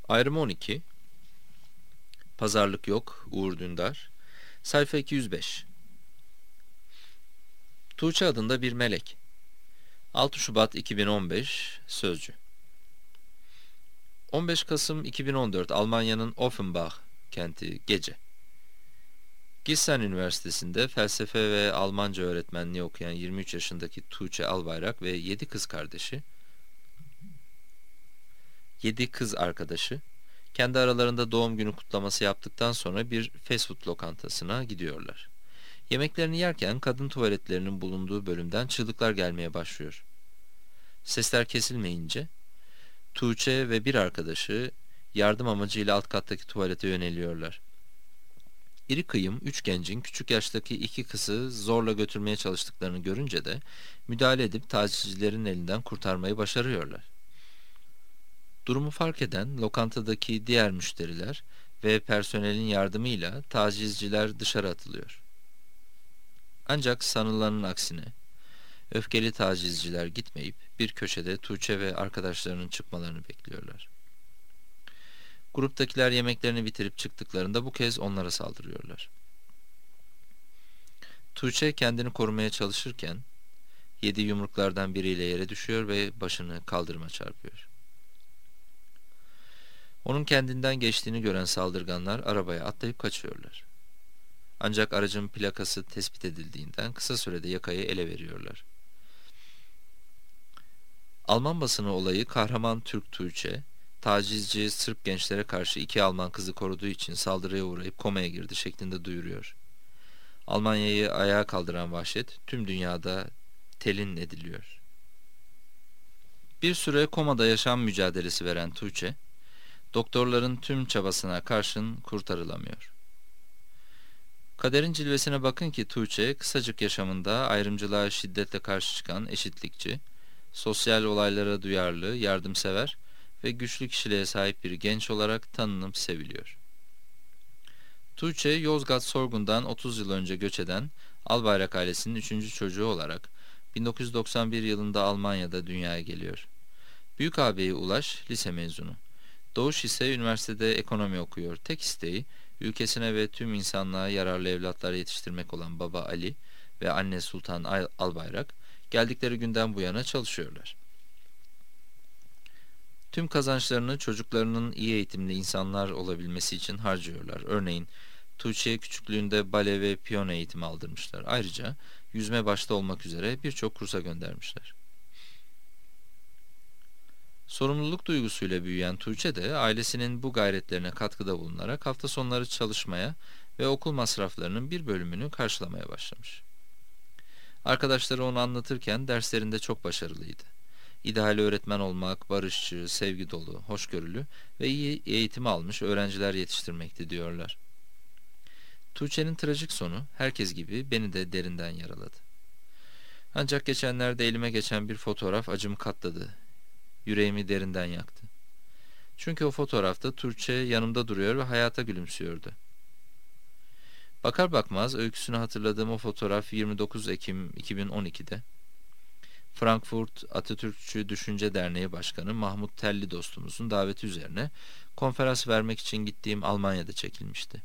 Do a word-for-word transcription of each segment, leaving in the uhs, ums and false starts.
Ayrım on iki. Pazarlık yok. Uğur Dündar. Sayfa iki yüz beş. Tuğçe adında bir melek. altı Şubat iki bin on beş. Sözcü. on beş Kasım iki bin on dört Almanya'nın Offenbach kenti gece. Gießen Üniversitesi'nde felsefe ve Almanca öğretmenliği okuyan yirmi üç yaşındaki Tuğçe Albayrak ve yedi kız kardeşi, yedi kız arkadaşı kendi aralarında doğum günü kutlaması yaptıktan sonra bir fast food lokantasına gidiyorlar. Yemeklerini yerken kadın tuvaletlerinin bulunduğu bölümden çığlıklar gelmeye başlıyor. Sesler kesilmeyince Tuğçe ve bir arkadaşı yardım amacıyla alt kattaki tuvalete yöneliyorlar. İri kıyım üç gencin küçük yaştaki iki kızı zorla götürmeye çalıştıklarını görünce de müdahale edip tacizcilerin elinden kurtarmayı başarıyorlar. Durumu fark eden lokantadaki diğer müşteriler ve personelin yardımıyla tacizciler dışarı atılıyor. Ancak sanılanın aksine öfkeli tacizciler gitmeyip bir köşede Tuğçe ve arkadaşlarının çıkmalarını bekliyorlar. Gruptakiler yemeklerini bitirip çıktıklarında bu kez onlara saldırıyorlar. Tuğçe kendini korumaya çalışırken yedi yumruklardan biriyle yere düşüyor ve başını kaldırıma çarpıyor. Onun kendinden geçtiğini gören saldırganlar arabaya atlayıp kaçıyorlar. Ancak aracın plakası tespit edildiğinden kısa sürede yakayı ele veriyorlar. Alman basını olayı kahraman Türk Tuğçe, tacizci Sırp gençlere karşı iki Alman kızı koruduğu için saldırıya uğrayıp komaya girdi şeklinde duyuruyor. Almanya'yı ayağa kaldıran vahşet tüm dünyada telin ediliyor. Bir süre komada yaşam mücadelesi veren Tuğçe, doktorların tüm çabasına karşın kurtarılamıyor. Kaderin cilvesine bakın ki Tuğçe, kısacık yaşamında ayrımcılığa şiddetle karşı çıkan eşitlikçi, sosyal olaylara duyarlı, yardımsever ve güçlü kişiliğe sahip bir genç olarak tanınıp seviliyor. Tuğçe, Yozgat Sorgun'dan otuz yıl önce göç eden Albayrak ailesinin üçüncü çocuğu olarak bin dokuz yüz doksan bir yılında Almanya'da dünyaya geliyor. Büyük ağabeyi Ulaş, lise mezunu. Doğuş ise üniversitede ekonomi okuyor. Tek isteği, ülkesine ve tüm insanlığa yararlı evlatlar yetiştirmek olan baba Ali ve anne Sultan Albayrak, geldikleri günden bu yana çalışıyorlar. Tüm kazançlarını çocuklarının iyi eğitimli insanlar olabilmesi için harcıyorlar. Örneğin Tuğçe'ye küçüklüğünde bale ve piyano eğitimi aldırmışlar. Ayrıca yüzme başta olmak üzere birçok kursa göndermişler. Sorumluluk duygusuyla büyüyen Tuğçe de ailesinin bu gayretlerine katkıda bulunarak hafta sonları çalışmaya ve okul masraflarının bir bölümünü karşılamaya başlamış. Arkadaşları onu anlatırken derslerinde çok başarılıydı. İdeal öğretmen olmak, barışçı, sevgi dolu, hoşgörülü ve iyi eğitim almış öğrenciler yetiştirmekti diyorlar. Tuğçe'nin trajik sonu herkes gibi beni de derinden yaraladı. Ancak geçenlerde elime geçen bir fotoğraf acımı katladı. Yüreğimi derinden yaktı. Çünkü o fotoğrafta Tuğçe yanımda duruyor ve hayata gülümsüyordu. Bakar bakmaz öyküsünü hatırladığım o fotoğraf yirmi dokuz Ekim iki bin on ikide Frankfurt Atatürkçü Düşünce Derneği Başkanı Mahmut Telli dostumuzun daveti üzerine konferans vermek için gittiğim Almanya'da çekilmişti.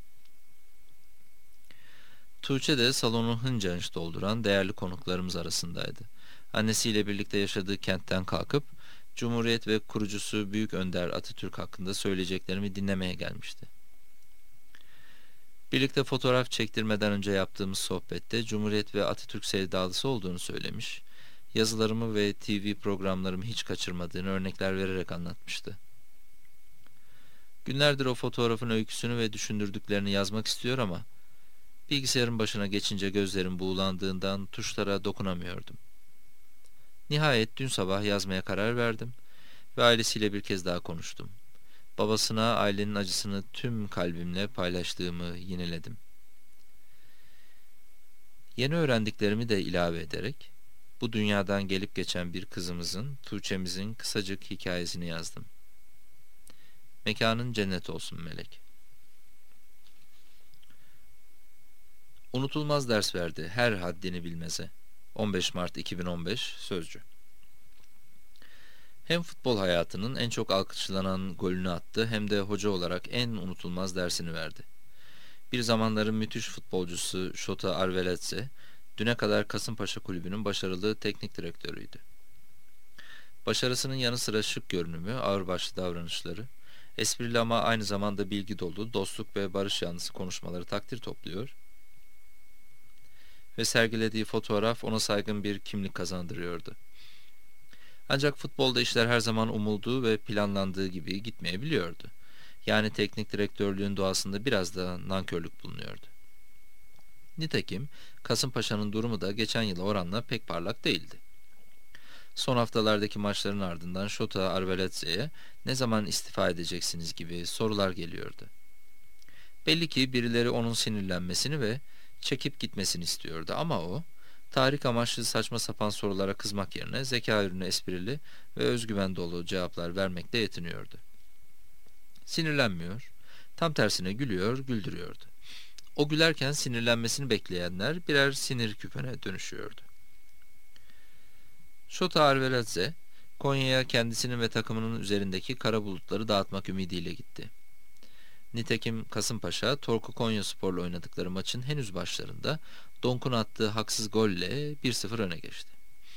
Tuğçe de salonu hınca hınç dolduran değerli konuklarımız arasındaydı. Annesiyle birlikte yaşadığı kentten kalkıp Cumhuriyet ve kurucusu Büyük Önder Atatürk hakkında söyleyeceklerimi dinlemeye gelmişti. Birlikte fotoğraf çektirmeden önce yaptığımız sohbette Cumhuriyet ve Atatürk sevdalısı olduğunu söylemiş, yazılarımı ve T V programlarımı hiç kaçırmadığını örnekler vererek anlatmıştı. Günlerdir o fotoğrafın öyküsünü ve düşündürdüklerini yazmak istiyor ama bilgisayarın başına geçince gözlerim buğulandığından tuşlara dokunamıyordum. Nihayet dün sabah yazmaya karar verdim ve ailesiyle bir kez daha konuştum. Babasına ailenin acısını tüm kalbimle paylaştığımı yineledim. Yeni öğrendiklerimi de ilave ederek bu dünyadan gelip geçen bir kızımızın, Tuğçe'mizin kısacık hikayesini yazdım. Mekanın cennet olsun melek. Unutulmaz ders verdi her haddini bilmeze. on beş Mart iki bin on beş Sözcü. Hem futbol hayatının en çok alkışlanan golünü attı hem de hoca olarak en unutulmaz dersini verdi. Bir zamanların müthiş futbolcusu Şota Arveladze, düne kadar Kasımpaşa Kulübü'nün başarılı teknik direktörüydü. Başarısının yanı sıra şık görünümü, ağırbaşlı davranışları, esprili ama aynı zamanda bilgi dolu, dostluk ve barış yanlısı konuşmaları takdir topluyor ve sergilediği fotoğraf ona saygın bir kimlik kazandırıyordu. Ancak futbolda işler her zaman umulduğu ve planlandığı gibi gitmeyebiliyordu. Yani teknik direktörlüğün doğasında biraz da nankörlük bulunuyordu. Nitekim Kasımpaşa'nın durumu da geçen yıla oranla pek parlak değildi. Son haftalardaki maçların ardından Şota Arveladze'ye ne zaman istifa edeceksiniz gibi sorular geliyordu. Belli ki birileri onun sinirlenmesini ve çekip gitmesini istiyordu ama o, tahrik amaçlı saçma sapan sorulara kızmak yerine zeka ürünü esprili ve özgüven dolu cevaplar vermekle yetiniyordu. Sinirlenmiyor, tam tersine gülüyor, güldürüyordu. O gülerken sinirlenmesini bekleyenler birer sinir küpüne dönüşüyordu. Şota Arveladze, Konya'ya kendisinin ve takımının üzerindeki kara bulutları dağıtmak ümidiyle gitti. Nitekim Kasımpaşa, Torku Konyaspor'la oynadıkları maçın henüz başlarında Donk'un attığı haksız golle bir sıfır öne geçti.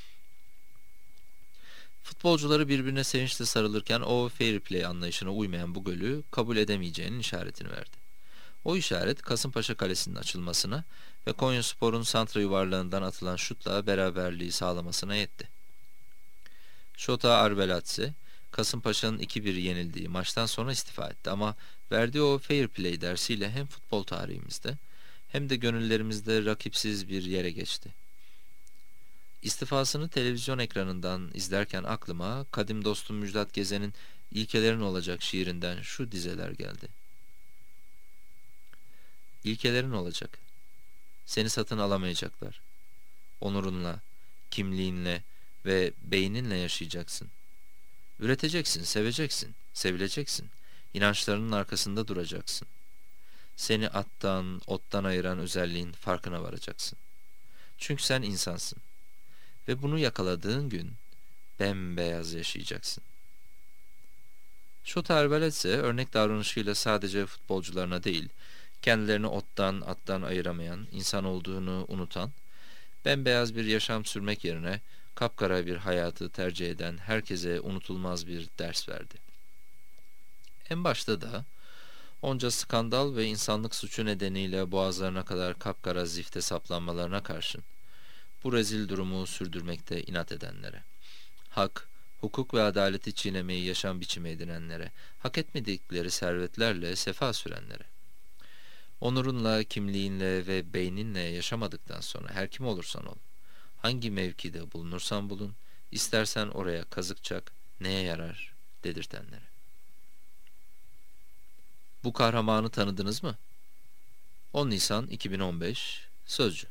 Futbolcuları birbirine sevinçle sarılırken o fair play anlayışına uymayan bu golü kabul edemeyeceğinin işaretini verdi. O işaret Kasımpaşa kalesinin açılmasına ve Konyaspor'un santra yuvarlağından atılan şutla beraberliği sağlamasına yetti. Şota Arveladze, Kasımpaşa'nın iki bir yenildiği maçtan sonra istifa etti ama verdiği o fair play dersiyle hem futbol tarihimizde hem de gönüllerimizde rakipsiz bir yere geçti. İstifasını televizyon ekranından izlerken aklıma kadim dostum Müjdat Gezen'in İlkelerin Olacak şiirinden şu dizeler geldi. İlkelerin olacak. Seni satın alamayacaklar. Onurunla, kimliğinle ve beyninle yaşayacaksın. Üreteceksin, seveceksin, sevileceksin. İnançlarının arkasında duracaksın. Seni attan, ottan ayıran özelliğin farkına varacaksın. Çünkü sen insansın. Ve bunu yakaladığın gün bembeyaz yaşayacaksın. Şota Arveladze örnek davranışıyla sadece futbolcularına değil, kendilerini ottan, attan ayıramayan, insan olduğunu unutan, bembeyaz bir yaşam sürmek yerine kapkara bir hayatı tercih eden herkese unutulmaz bir ders verdi. En başta da onca skandal ve insanlık suçu nedeniyle boğazlarına kadar kapkara zifte saplanmalarına karşın bu rezil durumu sürdürmekte inat edenlere, hak, hukuk ve adaleti çiğnemeyi yaşam biçimi edinenlere, hak etmedikleri servetlerle sefa sürenlere, onurunla, kimliğinle ve beyninle yaşamadıktan sonra her kim olursan ol, hangi mevkide bulunursan bulun, istersen oraya kazık çak, neye yarar dedirtenlere. Bu kahramanı tanıdınız mı? on Nisan iki bin on beş Sözcü.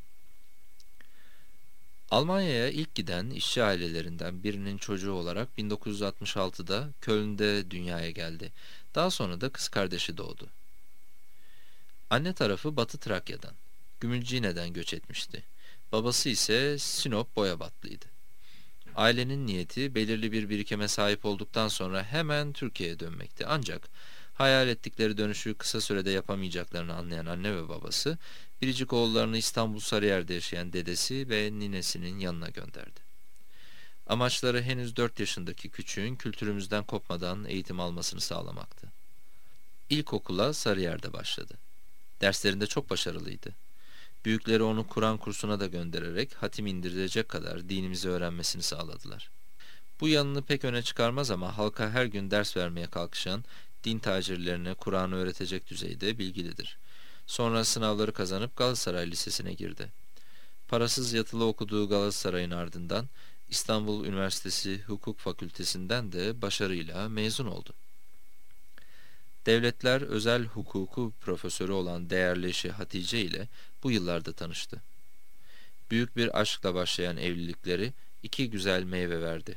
Almanya'ya ilk giden işçi ailelerinden birinin çocuğu olarak bin dokuz yüz altmış altıda Köln'de dünyaya geldi. Daha sonra da kız kardeşi doğdu. Anne tarafı Batı Trakya'dan, Gümülcine'den göç etmişti. Babası ise Sinop Boyabatlıydı. Ailenin niyeti belirli bir birikime sahip olduktan sonra hemen Türkiye'ye dönmekti. Ancak hayal ettikleri dönüşü kısa sürede yapamayacaklarını anlayan anne ve babası, biricik oğullarını İstanbul Sarıyer'de yaşayan dedesi ve ninesinin yanına gönderdi. Amaçları henüz dört yaşındaki küçüğün kültürümüzden kopmadan eğitim almasını sağlamaktı. İlkokula Sarıyer'de başladı. Derslerinde çok başarılıydı. Büyükleri onu Kur'an kursuna da göndererek hatim indirecek kadar dinimizi öğrenmesini sağladılar. Bu yanını pek öne çıkarmaz ama halka her gün ders vermeye kalkışan din tacirlerine Kur'an'ı öğretecek düzeyde bilgilidir. Sonra sınavları kazanıp Galatasaray Lisesi'ne girdi. Parasız yatılı okuduğu Galatasaray'ın ardından İstanbul Üniversitesi Hukuk Fakültesinden de başarıyla mezun oldu. Devletler özel hukuku profesörü olan değerli eşi Hatice ile bu yıllarda tanıştı. Büyük bir aşkla başlayan evlilikleri iki güzel meyve verdi.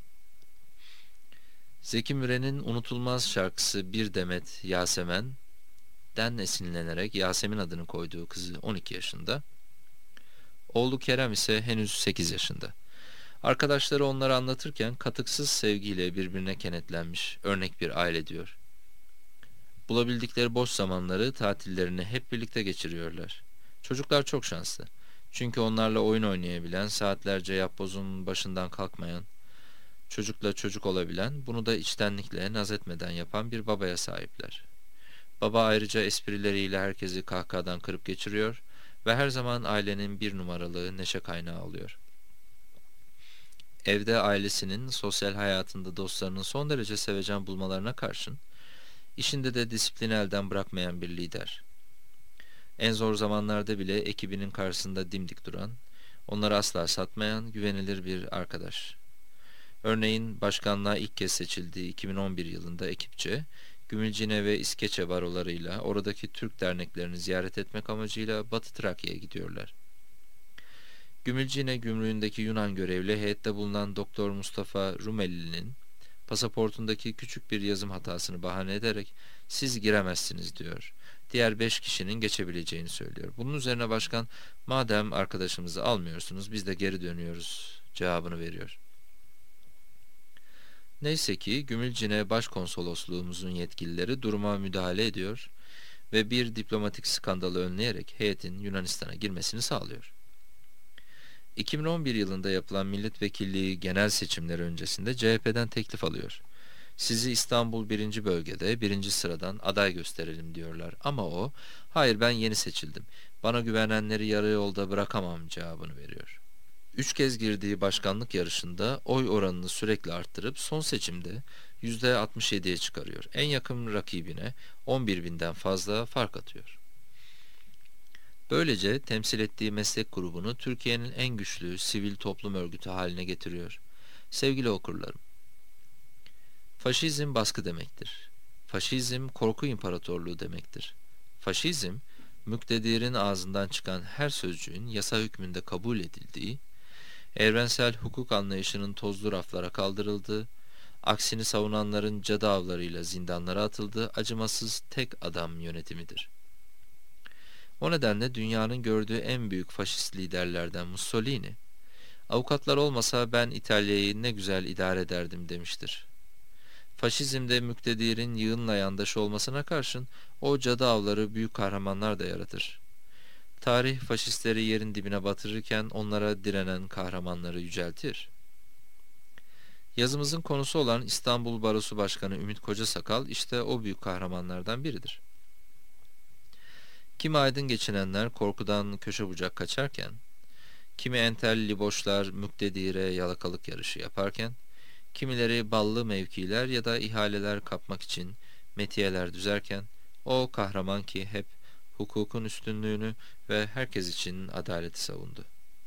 Zeki Müren'in unutulmaz şarkısı Bir Demet Yasemen'den esinlenerek Yasemin adını koyduğu kızı on iki yaşında, oğlu Kerem ise henüz sekiz yaşında. Arkadaşları onları anlatırken katıksız sevgiyle birbirine kenetlenmiş, örnek bir aile diyor. Bulabildikleri boş zamanları, tatillerini hep birlikte geçiriyorlar. Çocuklar çok şanslı. Çünkü onlarla oyun oynayabilen, saatlerce yapbozun başından kalkmayan, çocukla çocuk olabilen, bunu da içtenlikle, naz etmeden yapan bir babaya sahipler. Baba ayrıca esprileriyle herkesi kahkahadan kırıp geçiriyor ve her zaman ailenin bir numaralı neşe kaynağı oluyor. Evde ailesinin, sosyal hayatında dostlarının son derece sevecen bulmalarına karşın, işinde de disiplini elden bırakmayan bir lider. En zor zamanlarda bile ekibinin karşısında dimdik duran, onları asla satmayan güvenilir bir arkadaş. Örneğin başkanlığa ilk kez seçildiği iki bin on bir yılında ekipçe, Gümülcine ve İskeçe barolarıyla oradaki Türk derneklerini ziyaret etmek amacıyla Batı Trakya'ya gidiyorlar. Gümülcine gümrüğündeki Yunan görevli heyette bulunan Doktor Mustafa Rumeli'nin pasaportundaki küçük bir yazım hatasını bahane ederek siz giremezsiniz diyor. Diğer beş kişinin geçebileceğini söylüyor. Bunun üzerine başkan madem arkadaşımızı almıyorsunuz biz de geri dönüyoruz cevabını veriyor. Neyse ki Gümülcine Başkonsolosluğumuzun yetkilileri duruma müdahale ediyor ve bir diplomatik skandalı önleyerek heyetin Yunanistan'a girmesini sağlıyor. iki bin on bir yılında yapılan milletvekilliği genel seçimleri öncesinde C H P'den teklif alıyor. Sizi İstanbul birinci bölgede birinci sıradan aday gösterelim diyorlar ama o, hayır ben yeni seçildim, bana güvenenleri yarı yolda bırakamam cevabını veriyor. Üç kez girdiği başkanlık yarışında oy oranını sürekli arttırıp son seçimde yüzde altmış yediye çıkarıyor. En yakın rakibine on bir binden fazla fark atıyor. Böylece temsil ettiği meslek grubunu Türkiye'nin en güçlü sivil toplum örgütü haline getiriyor. Sevgili okurlarım, faşizm baskı demektir. Faşizm korku imparatorluğu demektir. Faşizm, müktedirin ağzından çıkan her sözcüğün yasa hükmünde kabul edildiği, evrensel hukuk anlayışının tozlu raflara kaldırıldığı, aksini savunanların cadı avlarıyla zindanlara atıldığı acımasız tek adam yönetimidir. O nedenle dünyanın gördüğü en büyük faşist liderlerden Mussolini, avukatlar olmasa ben İtalya'yı ne güzel idare ederdim demiştir. Faşizmde müktedirin yığınla yandaşı olmasına karşın o cadı avları büyük kahramanlar da yaratır. Tarih faşistleri yerin dibine batırırken onlara direnen kahramanları yüceltir. Yazımızın konusu olan İstanbul Barosu Başkanı Ümit Kocasakal işte o büyük kahramanlardan biridir. Kimi aydın geçinenler korkudan köşe bucak kaçarken, kimi entel liboşlar müktedire yalakalık yarışı yaparken, kimileri ballı mevkiler ya da ihaleler kapmak için metiyeler düzerken, o kahraman ki hep hukukun üstünlüğünü ve herkes için adaleti savundu.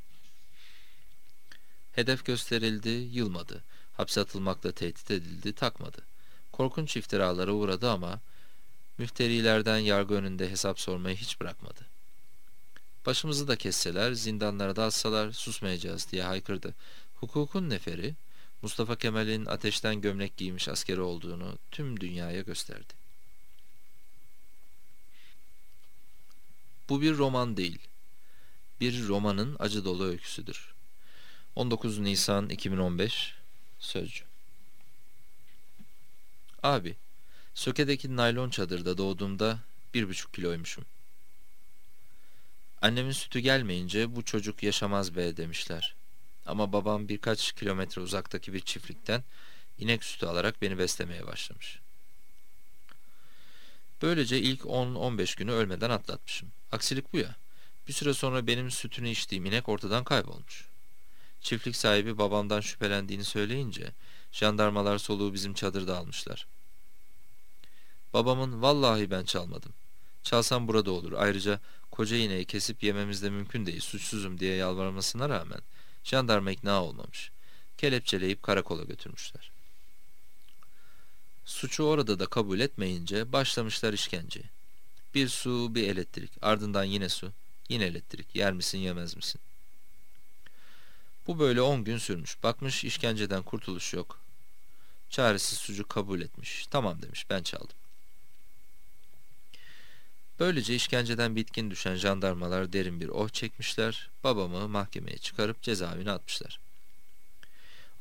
Hedef gösterildi, yılmadı. Hapse atılmakla tehdit edildi, takmadı. Korkunç iftiralara uğradı ama müfterilerden yargı önünde hesap sormayı hiç bırakmadı. Başımızı da kesseler, zindanlara da atsalar susmayacağız diye haykırdı. Hukukun neferi, Mustafa Kemal'in ateşten gömlek giymiş askeri olduğunu tüm dünyaya gösterdi. Bu bir roman değil, bir romanın acı dolu öyküsüdür. on dokuz Nisan iki bin on beş Sözcü. Abi, Söke'deki naylon çadırda doğduğumda bir buçuk kiloymuşum. Annemin sütü gelmeyince bu çocuk yaşamaz be demişler. Ama babam birkaç kilometre uzaktaki bir çiftlikten inek sütü alarak beni beslemeye başlamış. Böylece ilk on on beş günü ölmeden atlatmışım. Aksilik bu ya. Bir süre sonra benim sütünü içtiğim inek ortadan kaybolmuş. Çiftlik sahibi babamdan şüphelendiğini söyleyince jandarmalar soluğu bizim çadırda almışlar. Babamın vallahi ben çalmadım. Çalsam burada olur. Ayrıca koca ineği kesip yememiz de mümkün değil, suçsuzum diye yalvarmasına rağmen jandarma ikna olmamış. Kelepçeleyip karakola götürmüşler. Suçu orada da kabul etmeyince başlamışlar işkenceye. Bir su, bir elektrik, ardından yine su, yine elektrik. Yer misin, yemez misin? Bu böyle on gün sürmüş. Bakmış işkenceden kurtuluş yok. Çaresiz sucuk kabul etmiş. Tamam demiş, ben çaldım. Böylece işkenceden bitkin düşen jandarmalar derin bir oh çekmişler, babamı mahkemeye çıkarıp cezaevine atmışlar.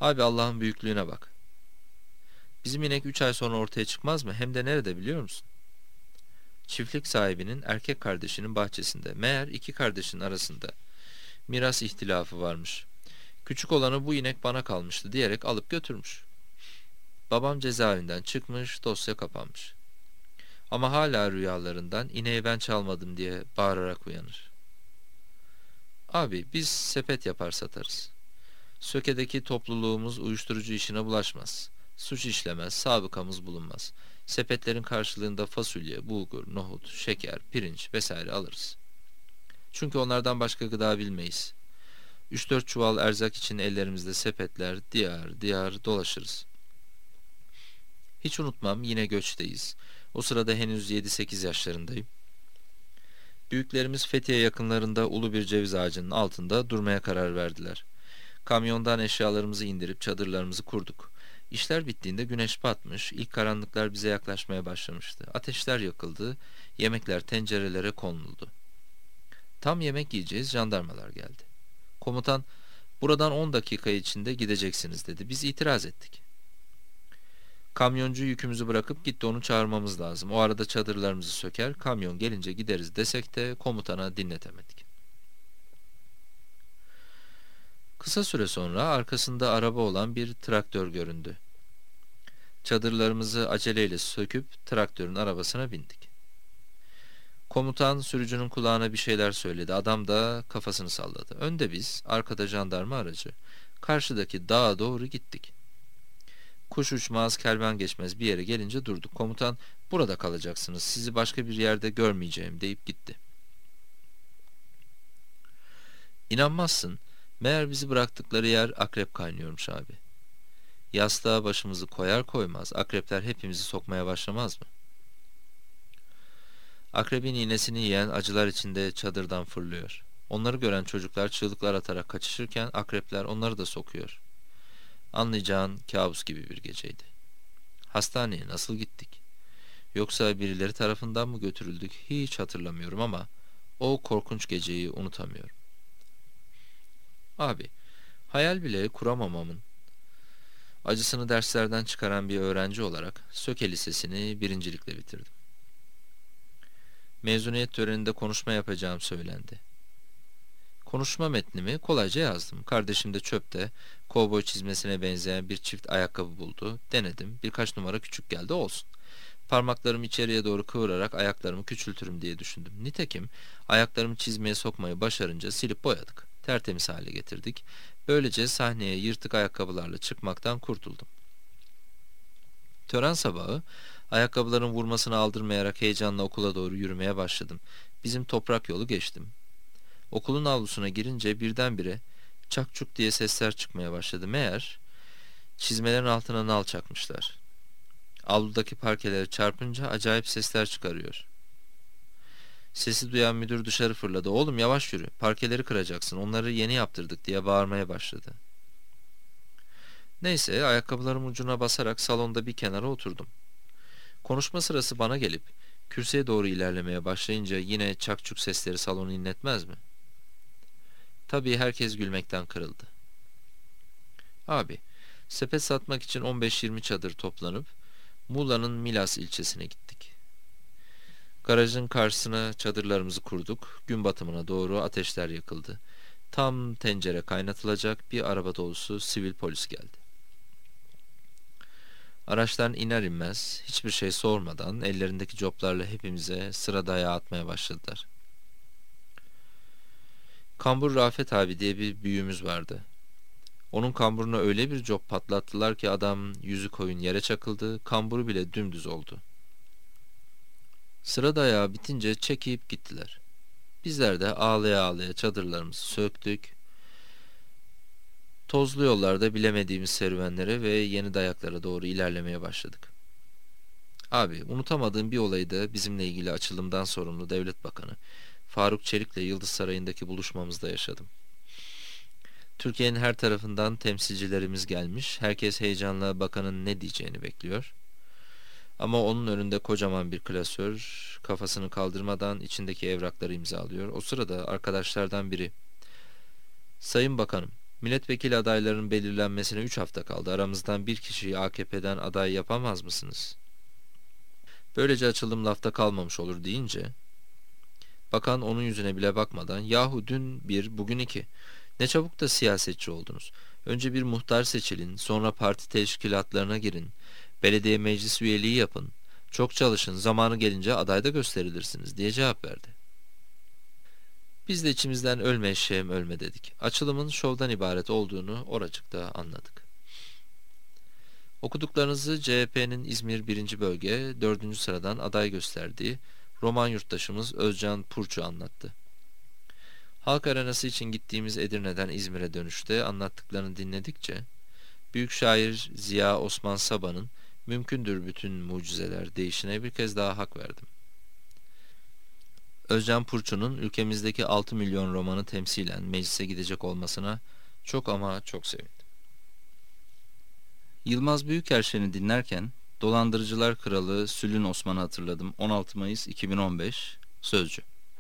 Abi Allah'ın büyüklüğüne bak. Bizim inek üç ay sonra ortaya çıkmaz mı? Hem de nerede biliyor musun? Çiftlik sahibinin erkek kardeşinin bahçesinde. Meğer iki kardeşin arasında miras ihtilafı varmış. Küçük olanı bu inek bana kalmıştı diyerek alıp götürmüş. Babam cezaevinden çıkmış, dosya kapanmış. Ama hala rüyalarından ineği ben çalmadım diye bağırarak uyanır. Abi biz sepet yapar satarız. Söke'deki topluluğumuz uyuşturucu işine bulaşmaz. Suç işlemez, sabıkamız bulunmaz. Sepetlerin karşılığında fasulye, bulgur, nohut, şeker, pirinç vesaire alırız. Çünkü onlardan başka gıda bilmeyiz. Üç dört çuval erzak için ellerimizde sepetler, diyar diyar dolaşırız. Hiç unutmam, yine göçteyiz. O sırada henüz yedi sekiz yaşlarındayım. Büyüklerimiz Fethiye yakınlarında ulu bir ceviz ağacının altında durmaya karar verdiler. Kamyondan eşyalarımızı indirip çadırlarımızı kurduk. İşler bittiğinde güneş batmış, ilk karanlıklar bize yaklaşmaya başlamıştı. Ateşler yakıldı, yemekler tencerelere konuldu. Tam yemek yiyeceğiz, jandarmalar geldi. Komutan, buradan on dakika içinde gideceksiniz dedi. Biz itiraz ettik. Kamyoncu yükümüzü bırakıp gitti, onu çağırmamız lazım. O arada çadırlarımızı söker, kamyon gelince gideriz desek de komutana dinletemedik. Kısa süre sonra arkasında araba olan bir traktör göründü. Çadırlarımızı aceleyle söküp traktörün arabasına bindik. Komutan sürücünün kulağına bir şeyler söyledi. Adam da kafasını salladı. Önde biz, arkada jandarma aracı. Karşıdaki dağa doğru gittik. Kuş uçmaz, kervan geçmez bir yere gelince durduk. Komutan, burada kalacaksınız, sizi başka bir yerde görmeyeceğim deyip gitti. İnanmazsın, meğer bizi bıraktıkları yer akrep kaynıyormuş abi. Yastığa başımızı koyar koymaz akrepler hepimizi sokmaya başlamaz mı? Akrebin iğnesini yiyen acılar içinde çadırdan fırlıyor. Onları gören çocuklar çığlıklar atarak kaçışırken akrepler onları da sokuyor. Anlayacağın kabus gibi bir geceydi. Hastaneye nasıl gittik? Yoksa birileri tarafından mı götürüldük hiç hatırlamıyorum ama o korkunç geceyi unutamıyorum. Abi, hayal bile kuramamamın acısını derslerden çıkaran bir öğrenci olarak Söke Lisesi'ni birincilikle bitirdim. Mezuniyet töreninde konuşma yapacağım söylendi. Konuşma metnimi kolayca yazdım. Kardeşim de çöpte kovboy çizmesine benzeyen bir çift ayakkabı buldu. Denedim. Birkaç numara küçük geldi, olsun. Parmaklarımı içeriye doğru kıvırarak ayaklarımı küçültürüm diye düşündüm. Nitekim ayaklarımı çizmeye sokmayı başarınca silip boyadık. Tertemiz hale getirdik. Böylece sahneye yırtık ayakkabılarla çıkmaktan kurtuldum. Tören sabahı ayakkabıların vurmasını aldırmayarak heyecanla okula doğru yürümeye başladım. Bizim toprak yolu geçtim. Okulun avlusuna girince birdenbire çakçuk diye sesler çıkmaya başladı. Meğer çizmelerin altına nal çakmışlar. Avludaki parkelere çarpınca acayip sesler çıkarıyor. Sesi duyan müdür dışarı fırladı. "Oğlum yavaş yürü, parkeleri kıracaksın, onları yeni yaptırdık" diye bağırmaya başladı. Neyse, ayakkabılarım ucuna basarak salonda bir kenara oturdum. Konuşma sırası bana gelip kürsüye doğru ilerlemeye başlayınca yine çakçuk sesleri salonu inletmez mi? Tabii herkes gülmekten kırıldı. Abi, sepet satmak için on beş yirmi çadır toplanıp Muğla'nın Milas ilçesine gittik. Garajın karşısına çadırlarımızı kurduk. Gün batımına doğru ateşler yakıldı. Tam tencere kaynatılacak bir araba dolusu sivil polis geldi. Araçtan iner inmez hiçbir şey sormadan ellerindeki coplarla hepimize sıra dayağı atmaya başladılar. Kambur Rafet abi diye bir büyüğümüz vardı. Onun kamburuna öyle bir cop patlattılar ki adam yüzü koyun yere çakıldı, kamburu bile dümdüz oldu. Sıra dayağı bitince çekip gittiler. Bizler de ağlaya ağlaya çadırlarımızı söktük. Tozlu yollarda bilemediğimiz serüvenlere ve yeni dayaklara doğru ilerlemeye başladık. Abi, unutamadığım bir olayı da bizimle ilgili açılımdan sorumlu devlet bakanı Faruk Çelik'le Yıldız Sarayı'ndaki buluşmamızda yaşadım. Türkiye'nin her tarafından temsilcilerimiz gelmiş. Herkes heyecanla bakanın ne diyeceğini bekliyor. Ama onun önünde kocaman bir klasör kafasını kaldırmadan içindeki evrakları imzalıyor. O sırada arkadaşlardan biri, "Sayın Bakanım, Milletvekili adaylarının belirlenmesine üç hafta kaldı. Aramızdan bir kişiyi A K P'den aday yapamaz mısınız? Böylece açılım lafta kalmamış olur deyince, bakan onun yüzüne bile bakmadan, yahu dün bir, bugün iki. Ne çabuk da siyasetçi oldunuz. Önce bir muhtar seçilin, sonra parti teşkilatlarına girin, belediye meclis üyeliği yapın, çok çalışın, zamanı gelince aday da gösterilirsiniz diye cevap verdi. Biz de içimizden ölme eşeğim ölme dedik. Açılımın şovdan ibaret olduğunu oracıkta anladık. Okuduklarınızı C H P'nin İzmir birinci Bölge dördüncü sıradan aday gösterdiği Roman yurttaşımız Özcan Purçu anlattı. Halk arenası için gittiğimiz Edirne'den İzmir'e dönüşte anlattıklarını dinledikçe, büyük şair Ziya Osman Saba'nın "Mümkündür bütün mucizeler" deyişine bir kez daha hak verdim. Özcan Purçu'nun ülkemizdeki altı milyon romanı temsilen meclise gidecek olmasına çok ama çok sevindim. Yılmaz Büyükerşen'i dinlerken Dolandırıcılar Kralı Sülün Osman'ı hatırladım. on altı Mayıs iki bin on beş Sözcü.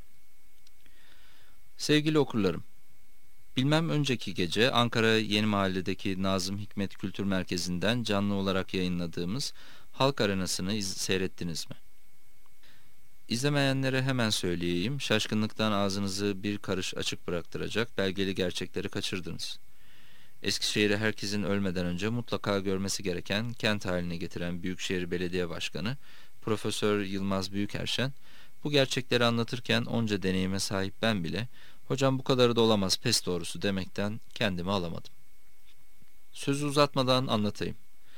Sevgili okurlarım, bilmem önceki gece Ankara Yeni Mahalle'deki Nazım Hikmet Kültür Merkezi'nden canlı olarak yayınladığımız Halk Arenası'nı iz- seyrettiniz mi? İzlemeyenlere hemen söyleyeyim, şaşkınlıktan ağzınızı bir karış açık bıraktıracak belgeli gerçekleri kaçırdınız. Eskişehir'i herkesin ölmeden önce mutlaka görmesi gereken kent haline getiren Büyükşehir Belediye Başkanı Profesör Yılmaz Büyükerşen, bu gerçekleri anlatırken onca deneyime sahip ben bile, "Hocam bu kadarı da olamaz pes doğrusu" demekten kendimi alamadım. Sözü uzatmadan anlatayım.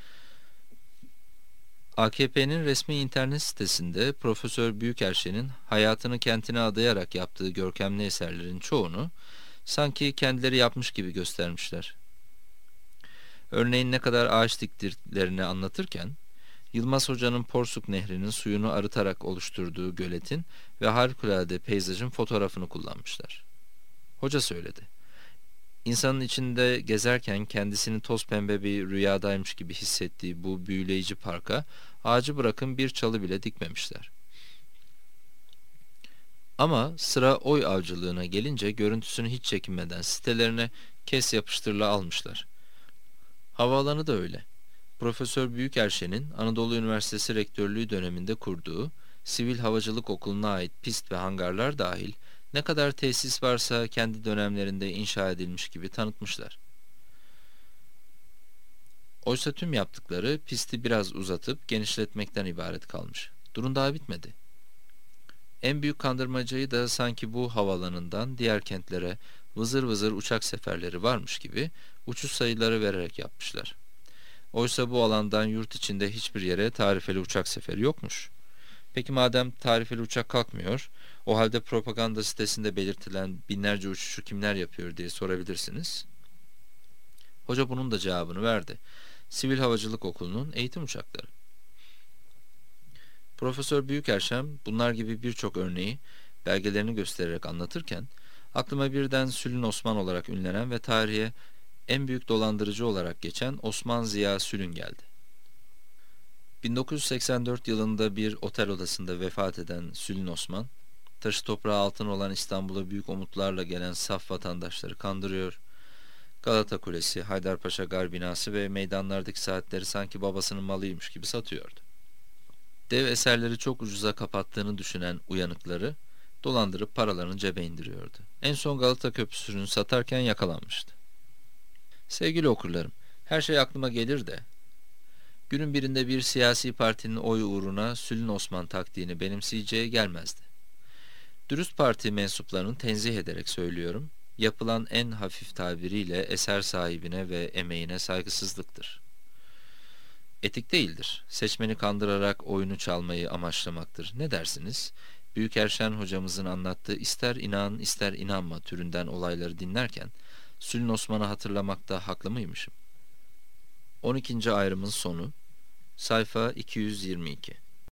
A K P'nin resmi internet sitesinde Profesör Büyükerşen'in hayatını kentine adayarak yaptığı görkemli eserlerin çoğunu sanki kendileri yapmış gibi göstermişler. Örneğin ne kadar ağaç diktiklerini anlatırken, Yılmaz Hoca'nın Porsuk Nehri'nin suyunu arıtarak oluşturduğu göletin ve harikulade peyzajın fotoğrafını kullanmışlar. Hoca söyledi. İnsanın içinde gezerken kendisini toz pembe bir rüyadaymış gibi hissettiği bu büyüleyici parka ağacı bırakın bir çalı bile dikmemişler. Ama sıra oy avcılığına gelince görüntüsünü hiç çekinmeden sitelerine kes yapıştırla almışlar. Havaalanı da öyle. Profesör Büyükerşen'in Anadolu Üniversitesi Rektörlüğü döneminde kurduğu Sivil Havacılık Okulu'na ait pist ve hangarlar dahil ne kadar tesis varsa kendi dönemlerinde inşa edilmiş gibi tanıtmışlar. Oysa tüm yaptıkları pisti biraz uzatıp genişletmekten ibaret kalmış. Durum daha bitmedi. En büyük kandırmacayı da sanki bu havaalanından diğer kentlere vızır vızır uçak seferleri varmış gibi uçuş sayıları vererek yapmışlar. Oysa bu alandan yurt içinde hiçbir yere tarifeli uçak seferi yokmuş. Peki madem tarifeli uçak kalkmıyor, o halde propaganda sitesinde belirtilen binlerce uçuşu kimler yapıyor diye sorabilirsiniz. Hoca bunun da cevabını verdi. Sivil Havacılık Okulu'nun eğitim uçakları. Profesör Büyükerşen bunlar gibi birçok örneği belgelerini göstererek anlatırken aklıma birden Sülün Osman olarak ünlenen ve tarihe en büyük dolandırıcı olarak geçen Osman Ziya Sülün geldi. bin dokuz yüz seksen dört yılında bir otel odasında vefat eden Sülün Osman, taşı toprağı altın olan İstanbul'a büyük umutlarla gelen saf vatandaşları kandırıyor, Galata Kulesi, Haydarpaşa Gar binası ve meydanlardaki saatleri sanki babasının malıymış gibi satıyordu. Dev eserleri çok ucuza kapattığını düşünen uyanıkları dolandırıp paralarını cebe indiriyordu. En son Galata Köprüsü'nü satarken yakalanmıştı. Sevgili okurlarım, her şey aklıma gelir de, günün birinde bir siyasi partinin oy uğruna Sülün Osman taktiğini benimseyeceği gelmezdi. Dürüst parti mensuplarını tenzih ederek söylüyorum, yapılan en hafif tabiriyle eser sahibine ve emeğine saygısızlıktır. Etik değildir. Seçmeni kandırarak oyunu çalmayı amaçlamaktır. Ne dersiniz? Büyükerşen hocamızın anlattığı ister inan ister inanma türünden olayları dinlerken Sülün Osman'ı hatırlamakta haklı mıymışım? on ikinci ayrımın sonu, sayfa iki yüz yirmi iki.